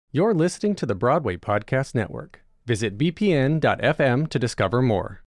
You're listening to the Broadway Podcast Network. Visit bpn.fm to discover more.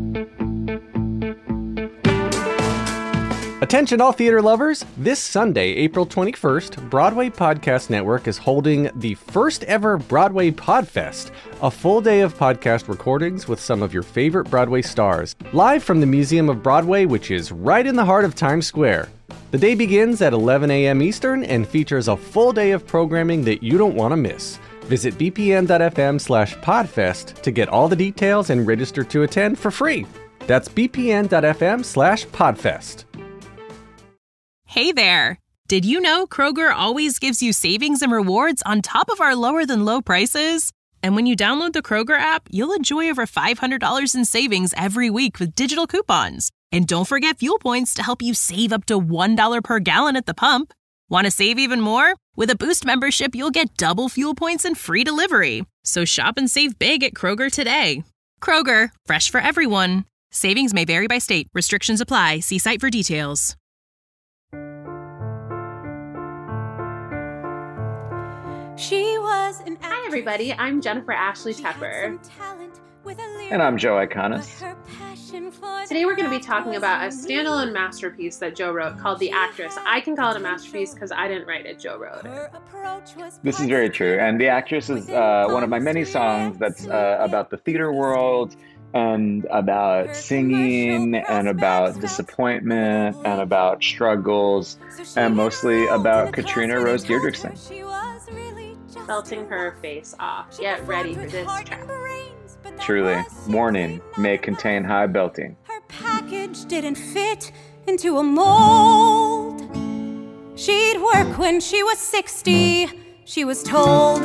Attention all theater lovers! This Sunday, April 21st, Broadway Podcast Network is holding the first ever Broadway Podfest, a full day of podcast recordings with some of your favorite Broadway stars, live from the Museum of Broadway, which is right in the heart of Times Square. The day begins at 11 a.m. Eastern and features a full day of programming that you don't want to miss. Visit bpn.fm/podfest to get all the details and register to attend for free. That's bpn.fm/podfest. Hey there! Did you know Kroger always gives you savings and rewards on top of our lower than low prices? And when you download the Kroger app, you'll enjoy over $500 in savings every week with digital coupons. And don't forget fuel points to help you save up to $1 per gallon at the pump. Want to save even more? With a Boost membership, you'll get double fuel points and free delivery. So shop and save big at Kroger today. Kroger, fresh for everyone. Savings may vary by state. Restrictions apply. See site for details. Hi, everybody. I'm Jennifer Ashley Tepper. And I'm Joe Iconis. Today we're going to be talking about a standalone masterpiece that Joe wrote called The Actress. I can call it a masterpiece because I didn't write it, Joe wrote it. This is very true. And The Actress is one of my many songs that's about the theater world and about singing and about disappointment and about struggles and mostly about Katrina Rose Deirdrickson. Belting her face off. Get ready for this track. Truly, warning, may contain high belting. Her package didn't fit into a mold. She'd work when she was 60, she was told.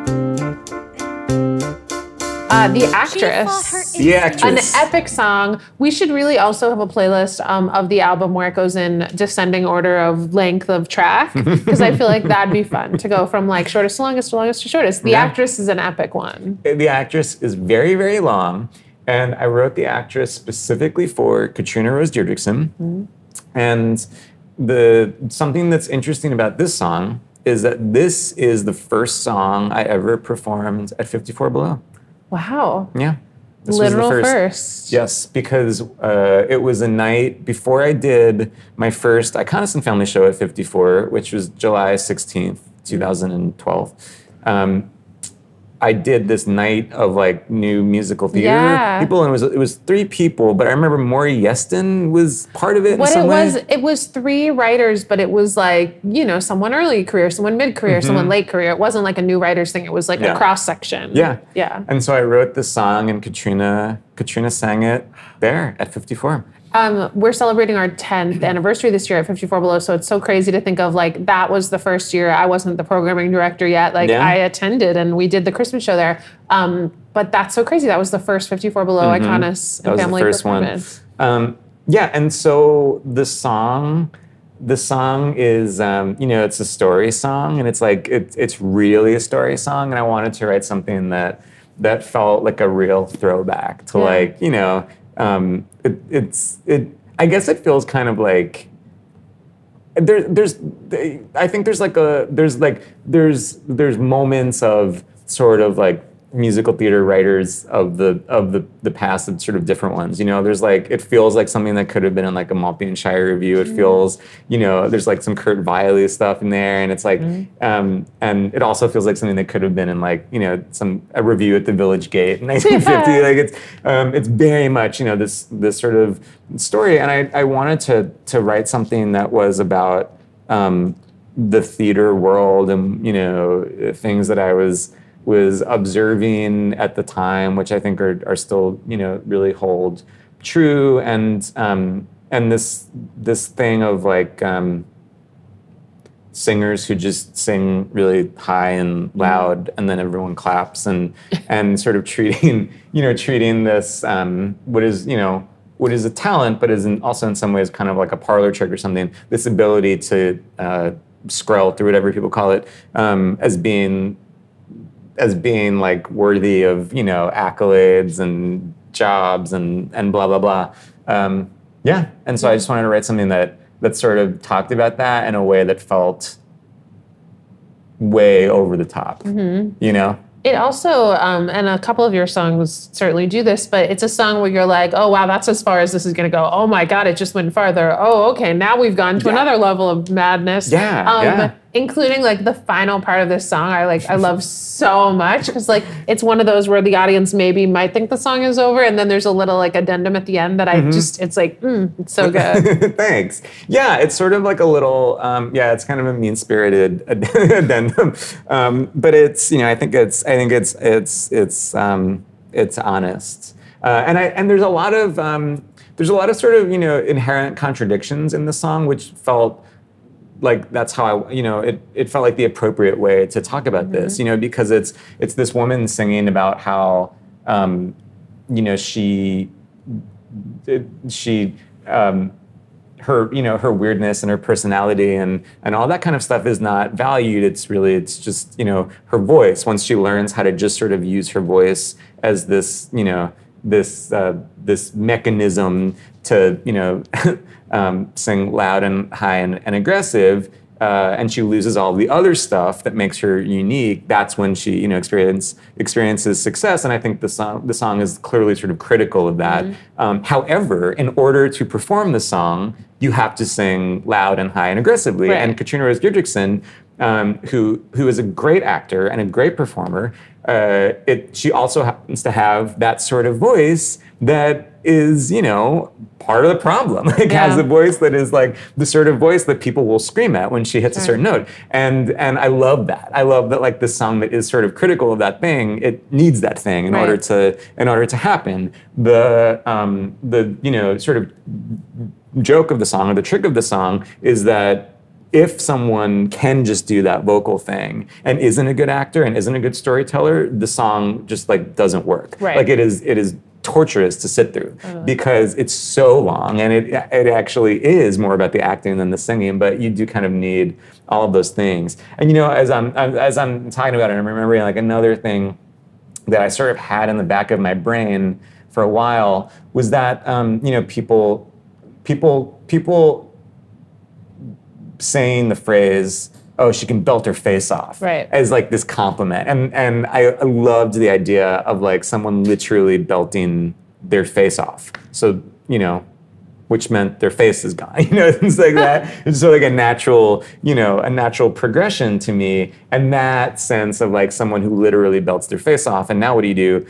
The Actress. The Actress. An epic song. We should really also have a playlist of the album where it goes in descending order of length of track, because I feel like that'd be fun to go from like shortest to longest to longest to shortest. The Actress is an epic one. The Actress is very, very long, and I wrote The Actress specifically for Katrina Rose Deirdrickson. Mm-hmm. And something that's interesting about this song is that this is the first song I ever performed at 54 Below. Wow. Yeah. This Literal was the first. Yes, because it was a night before I did my first Iconis & Family show at 54, which was July 16th, 2012. I did this night of like new musical theater people, and it was 3 people, but I remember Maury Yeston was part of it. It was 3 writers, but it was like, someone early career, someone mid career, someone late career. It wasn't like a new writers thing. It was like a cross section. Yeah. Yeah. And so I wrote this song, and Katrina sang it there at 54. We're celebrating our 10th anniversary this year at 54 Below, so it's so crazy to think of like that was the first year. I wasn't the programming director yet. I attended and we did the Christmas show there. But that's so crazy. That was the first 54 Below Iconis and Family performance. And so the song is, it's a story song, and it's like it's really a story song, and I wanted to write something that felt like a real throwback to I guess it feels kind of like there's moments of sort of like musical theater writers of the past and sort of different ones. There's like, it feels like something that could have been in like a Maltby and Shire review. It feels, there's like some Kurt Weill stuff in there, and it's like, and it also feels like something that could have been in like, a review at the Village Gate in 1950. Like it's very much, this sort of story. And I wanted to write something that was about the theater world and, things that I was observing at the time, which I think are still, really hold true. And this thing of like singers who just sing really high and loud, and then everyone claps, and sort of treating this what is a talent, but is also in some ways kind of like a parlor trick or something. This ability to screll, or whatever people call it, as being like worthy of, accolades and jobs and blah, blah, blah. And so I just wanted to write something that sort of talked about that in a way that felt way over the top, you know? It also, and a couple of your songs certainly do this, but it's a song where you're like, oh, wow, that's as far as this is going to go. Oh, my God, it just went farther. Oh, okay, now we've gone to another level of madness. Including like the final part of this song, I love so much because like it's one of those where the audience maybe might think the song is over, and then there's a little like addendum at the end that it's like, it's so good. Thanks. Yeah, it's sort of like a little, it's kind of a mean-spirited addendum, but it's, I think it's honest, and there's a lot of sort of inherent contradictions in the song, which felt like that's how it felt like the appropriate way to talk about this, because it's this woman singing about how, her weirdness and her personality and all that kind of stuff is not valued. It's just, her voice. Once she learns how to just sort of use her voice as this, this mechanism to, sing loud and high and aggressive, and she loses all the other stuff that makes her unique, that's when she, experiences success. And I think the song is clearly sort of critical of that. However, in order to perform the song, you have to sing loud and high and aggressively. Right. And Katrina Rose Didrikson, who is a great actor and a great performer, she also happens to have that sort of voice that is, part of the problem. Has a voice that is like the sort of voice that people will scream at when she hits a certain note. And I love that. I love that, like, this song that is sort of critical of that thing, it needs that thing in order to happen. The sort of joke of the song, or the trick of the song, is that if someone can just do that vocal thing and isn't a good actor and isn't a good storyteller, the song just like doesn't work. Right. Like it is torturous to sit through because it's so long, and it actually is more about the acting than the singing, but you do kind of need all of those things. And as I'm talking about it, I'm remembering like another thing that I sort of had in the back of my brain for a while was that people saying the phrase, "Oh, she can belt her face off," right, as like this compliment, and I loved the idea of like someone literally belting their face off. So which meant their face is gone. Things like that. It's sort of like a natural progression to me, and that sense of like someone who literally belts their face off. And now what do you do?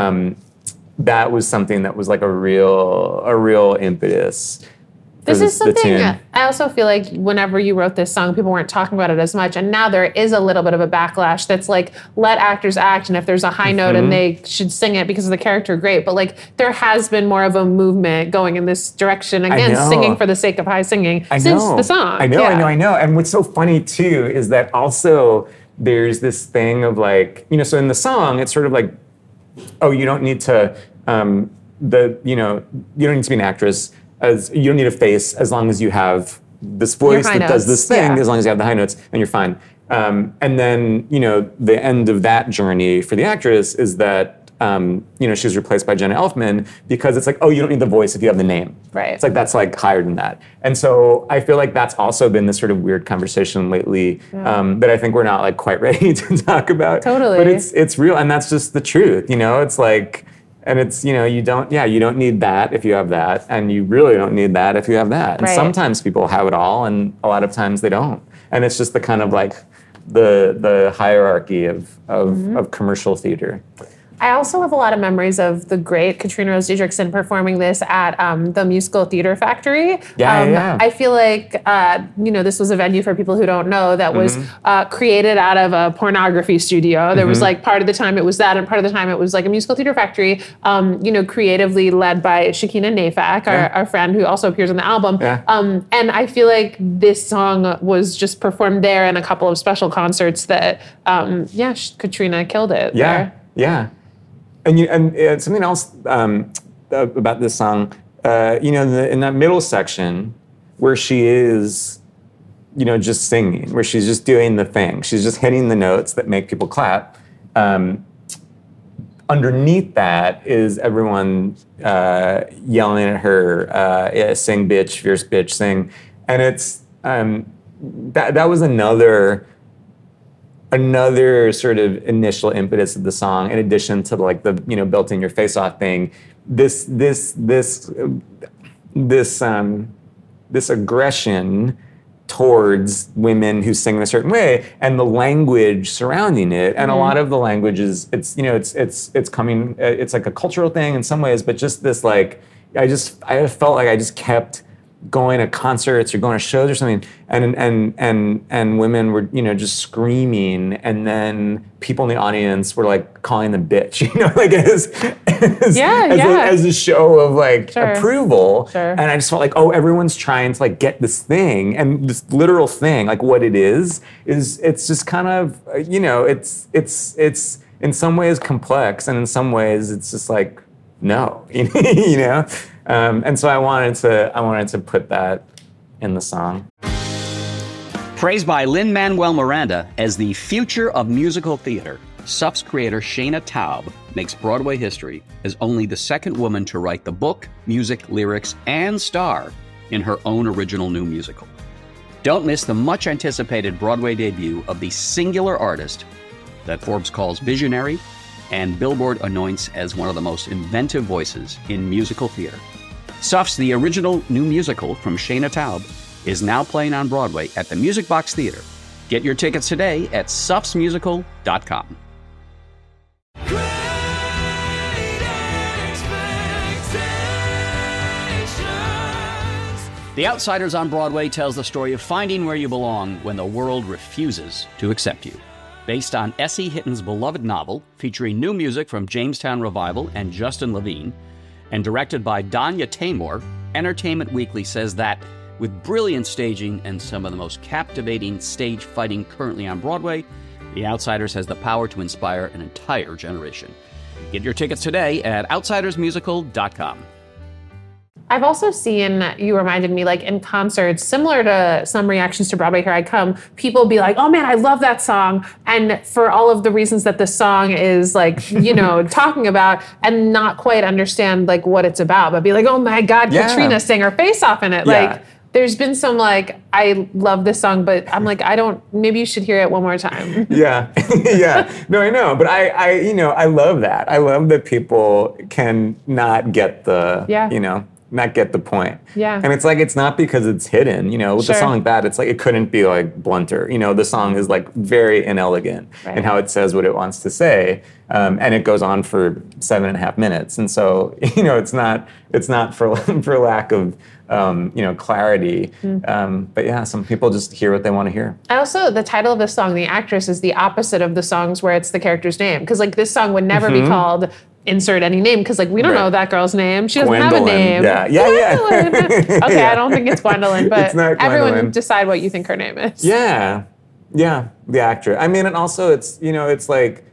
That was something that was like a real impetus. This is something I also feel like whenever you wrote this song, people weren't talking about it as much. And now there is a little bit of a backlash that's like, let actors act. And if there's a high note and they should sing it because of the character, great. But like there has been more of a movement going in this direction against singing for the sake of high singing since the song. I know. And what's so funny too is that also there's this thing of like, so in the song, it's sort of like, oh, you don't need to, you don't need to be an actress. As you don't need a face as long as you have this voice that does this thing, as long as you have the high notes, and you're fine. And then, the end of that journey for the actress is that, she was replaced by Jenna Elfman because it's like, oh, you don't need the voice if you have the name. Right. It's like, that's like higher than that. And so I feel like that's also been this sort of weird conversation lately that I think we're not like quite ready to talk about. Totally. But it's real, and that's just the truth, it's like, and it's, you don't need that if you have that, and you really don't need that if you have that. And sometimes people have it all, and a lot of times they don't. And it's just the kind of like the hierarchy of commercial theater. I also have a lot of memories of the great Katrina Rose Didrikson performing this at the Musical Theater Factory. I feel like, this was a venue for people who don't know that was created out of a pornography studio. There was like part of the time it was that, and part of the time it was like a Musical Theater Factory, creatively led by Shakina Nafak, our friend who also appears on the album. And I feel like this song was just performed there in a couple of special concerts that, Katrina killed it there. Yeah. And something else about this song, in that middle section where she is, just singing, where she's just doing the thing, she's just hitting the notes that make people clap. Underneath that is everyone yelling at her, sing bitch, fierce bitch, sing. And it's, that was another another sort of initial impetus of the song, in addition to like the built in your face off thing, this aggression towards women who sing in a certain way, and the language surrounding it, and a lot of the language is it's coming, it's like a cultural thing in some ways, but just this like I felt like I just kept going to concerts or going to shows or something, and women were just screaming, and then people in the audience were like calling them bitch, like as a show of like approval. And I just felt like, oh, everyone's trying to like get this thing, and this literal thing, like what it is it's just kind of it's in some ways complex, and in some ways it's just like no, and so I wanted to put that in the song. Praised by Lin-Manuel Miranda as the future of musical theater, Suff's creator Shayna Taub makes Broadway history as only the second woman to write the book, music, lyrics, and star in her own original new musical. Don't miss the much-anticipated Broadway debut of the singular artist that Forbes calls visionary and Billboard anoints as one of the most inventive voices in musical theater. Suff's The Original New Musical from Shayna Taub is now playing on Broadway at the Music Box Theater. Get your tickets today at suffsmusical.com. The Outsiders on Broadway tells the story of finding where you belong when the world refuses to accept you. Based on S.E. Hitton's beloved novel, featuring new music from Jamestown Revival and Justin Levine, and directed by Danya Taymor, Entertainment Weekly says that, with brilliant staging and some of the most captivating stage fighting currently on Broadway, The Outsiders has the power to inspire an entire generation. Get your tickets today at outsidersmusical.com. I've also seen, you reminded me, like in concerts, similar to some reactions to Broadway Here I Come, people be like, oh man, I love that song. And for all of the reasons that the song is like, talking about, and not quite understand like what it's about, but be like, oh my God, Katrina sang her face off in it. Yeah. Like, there's been some like, I love this song, but I'm like, maybe you should hear it one more time. Yeah. Yeah. No, I know. But I love that. I love that people can not get not get the point. Yeah. And it's like, it's not because it's hidden, with a song like that, it's like, it couldn't be like blunter. The song is like very inelegant in how it says what it wants to say. And it goes on for 7.5 minutes. And so, it's not for lack of, clarity. But yeah, some people just hear what they want to hear. Also, the title of the song, The Actress, is the opposite of the songs where it's the character's name. Because like this song would never be called insert any name, because like we don't know that girl's name. She doesn't have a name. Yeah. Okay, I don't think it's Gwendolyn, but it's not everyone Gwendolyn. Decide what you think her name is. Yeah, the actress. I mean, and also it's it's like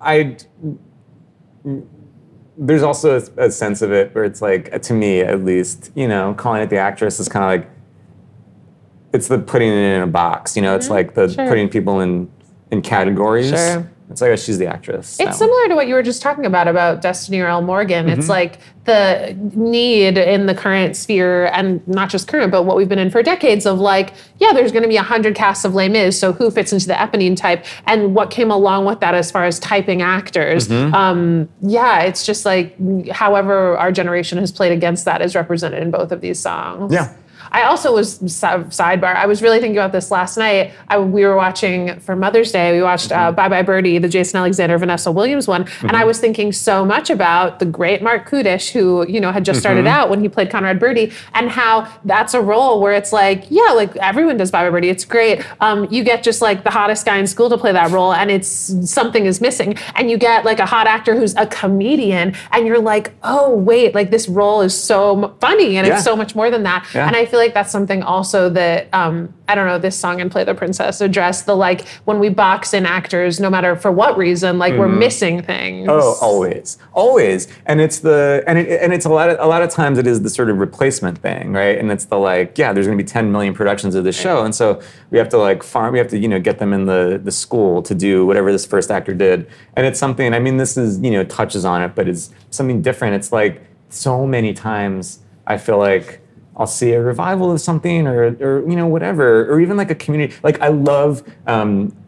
there's also a sense of it where it's like, to me at least, calling it the actress is kind of like, it's the putting it in a box. It's like the putting people in categories. Sure. It's like, oh, she's the actress. It's similar to what you were just talking about Destiny or Elle Morgan. It's like the need in the current sphere, and not just current, but what we've been in for decades of like, there's going to be 100 casts of Les Mis, so who fits into the Eponine type, and what came along with that as far as typing actors. It's just like, however our generation has played against that is represented in both of these songs. Yeah. I also was, sidebar, I was really thinking about this last night. We were watching, for Mother's Day, we watched Bye Bye Birdie, the Jason Alexander, Vanessa Williams one. And I was thinking so much about the great Mark Kudish, who, had just started out when he played Conrad Birdie, and how that's a role where it's like, like everyone does Bye Bye Birdie. It's great. You get just like the hottest guy in school to play that role, and it's something is missing. And you get like a hot actor who's a comedian, and you're like, oh, wait, like this role is so funny, and it's so much more than that. Yeah. And I feel like that's something also that, I don't know, this song and Play the Princess address the like, when we box in actors, no matter for what reason, like we're missing things. Oh, always. And it's it's a lot of times it is the sort of replacement thing, right? And it's the like, there's going to be 10 million productions of this show. And so we have to like get them in the school to do whatever this first actor did. And it's something, I mean, this is, touches on it, but it's something different. It's like so many times I feel like I'll see a revival of something or whatever, or even like a community. Like I love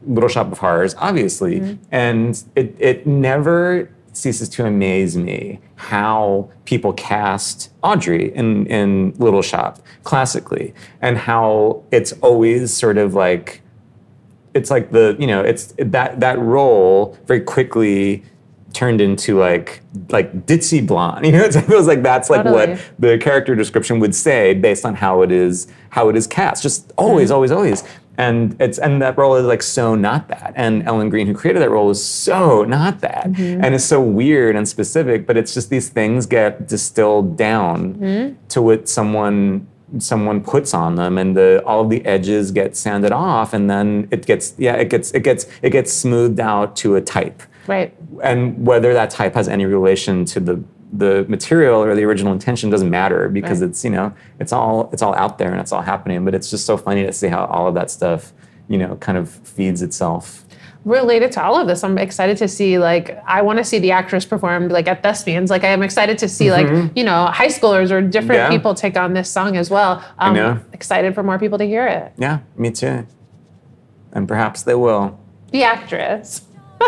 Little Shop of Horrors, obviously. And it never ceases to amaze me how people cast Audrey in Little Shop classically, and how it's always sort of like, it's like it's that role very quickly turned into like ditzy blonde. It feels like that's like what the character description would say based on how it is cast. Just always, always. And that role is like so not that. And Ellen Greene, who created that role, is so not that. And it's so weird and specific, but it's just these things get distilled down to what someone puts on them, and all of the edges get sanded off, and then it gets smoothed out to a type. Right. And whether that type has any relation to the material or the original intention doesn't matter, because it's all out there and it's all happening. But it's just so funny to see how all of that stuff kind of feeds itself. Related to all of this, I'm excited to see, I want to see the actress performed at Thespians. I am excited to see high schoolers or different people take on this song as well. Excited for more people to hear it. Yeah, me too. And perhaps they will. The actress.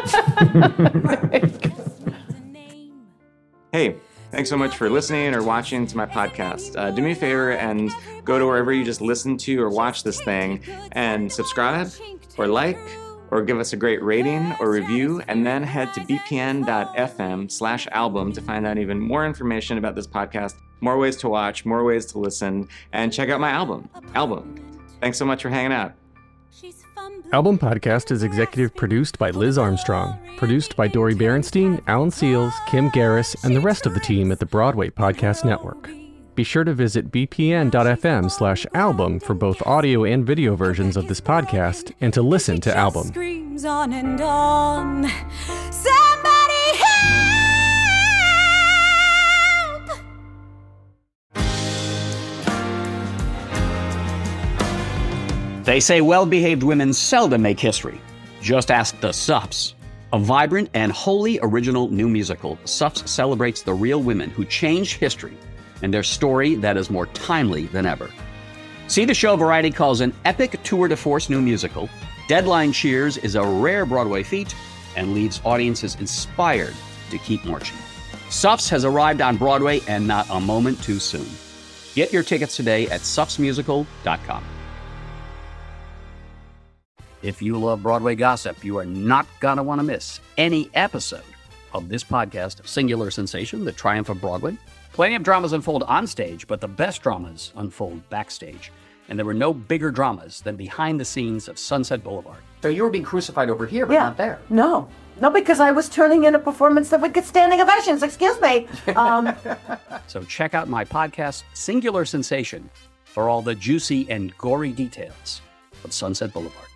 Hey, thanks so much for listening or watching to my podcast. Do me a favor and go to wherever you just listen to or watch this thing and subscribe or like or give us a great rating or review, and then head to bpn.fm/album to find out even more information about this podcast, more ways to watch, more ways to listen, and check out my album. Thanks so much for hanging out. Album Podcast is executive produced by Liz Armstrong, produced by Dori Berenstein, Alan Seals, Kim Garris, and the rest of the team at the Broadway Podcast Network. Be sure to visit bpn.fm/album for both audio and video versions of this podcast, and to listen to Album. Screams on and on. Somebody help! They say well-behaved women seldom make history. Just ask the Suffs. A vibrant and wholly original new musical, Suffs celebrates the real women who changed history and their story that is more timely than ever. See the show Variety calls an epic tour de force new musical. Deadline cheers is a rare Broadway feat and leaves audiences inspired to keep marching. Suffs has arrived on Broadway, and not a moment too soon. Get your tickets today at suffsmusical.com. If you love Broadway gossip, you are not going to want to miss any episode of this podcast, Singular Sensation, The Triumph of Broadway. Plenty of dramas unfold on stage, but the best dramas unfold backstage. And there were no bigger dramas than behind the scenes of Sunset Boulevard. So you were being crucified over here, but not there. No, because I was turning in a performance that would get standing ovations. Excuse me. So check out my podcast, Singular Sensation, for all the juicy and gory details of Sunset Boulevard.